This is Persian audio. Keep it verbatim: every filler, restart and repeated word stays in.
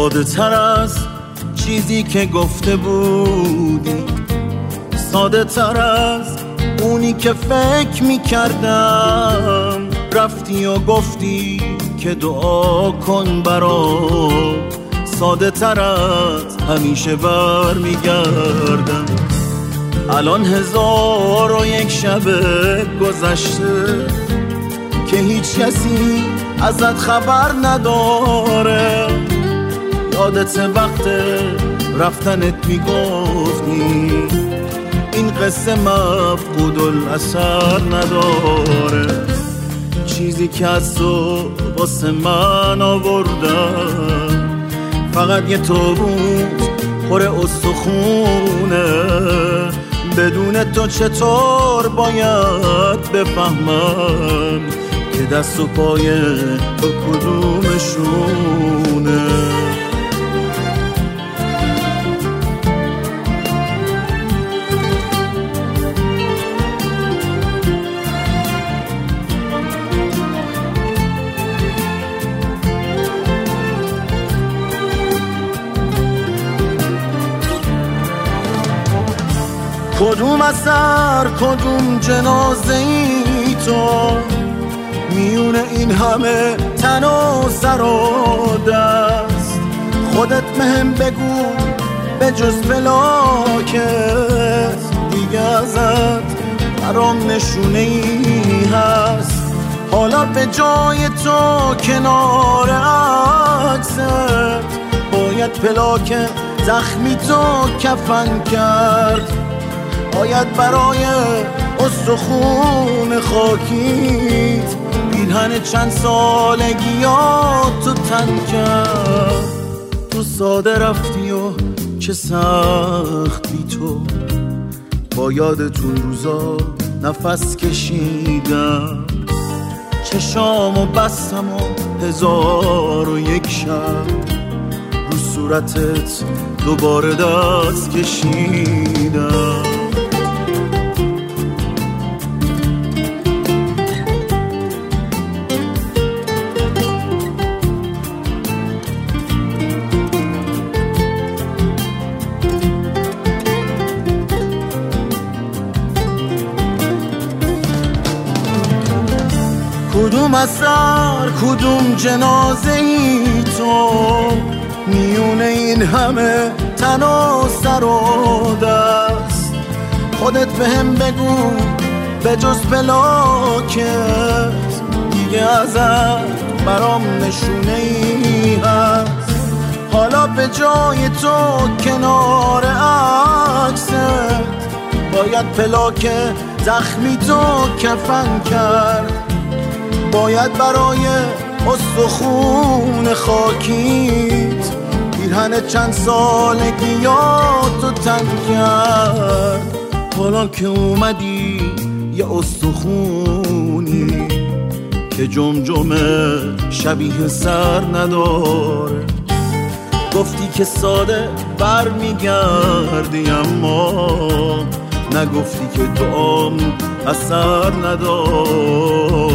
ساده تر از چیزی که گفته بودی، ساده تر از اونی که فکر میکردم. رفتی و گفتی که دعا کن برام، ساده تر از همیشه بر میگردم. الان هزار و یک شب گذشته که هیچ کسی ازت خبر نداره. یادت وقت رفتنت میگفتی این قصه مفقود الاثر نداره. چیزی که از تو واسه من آوردم فقط یه تابوت پر استخونه. بدون تو چطور باید بفهمم که دست و پای تو کدومشونه؟ کدوم اثر کدوم جنازه ای تو، میون این همه تن و سر و دست. خودت مهم بگو به جز فلاکت دیگه ازت برام نشونه ای هست. حالا به جای تو کنار عکست باید پلاک زخمی تو کفن کرد. باید برای استخون خاکیت پیرهن چند سالگیاتو تن کرد. تو ساده رفتی و چه سخت بی تو، با یادتون روزا نفس کشیدم. چشامو بستم و هزار و یک شب رو صورتت دوباره دست کشیدم. کدوم اثر کدوم جنازه ای تو، میونه این همه تن و سر و دست. خودت بهم بگو به جز پلاکت دیگه ازت برام نشونه ای هست. حالا به جای تو کنار عکست باید پلاک زخمی تو کفن کرد. باید برای استخون خاکیت پیرهن چند سالگیاتو تن کرد. حالا که اومدی یه استخونی که جمجمه شبیه سر نداره. گفتی که ساده بر میگردی اما نگفتی که دعام اثر نداره.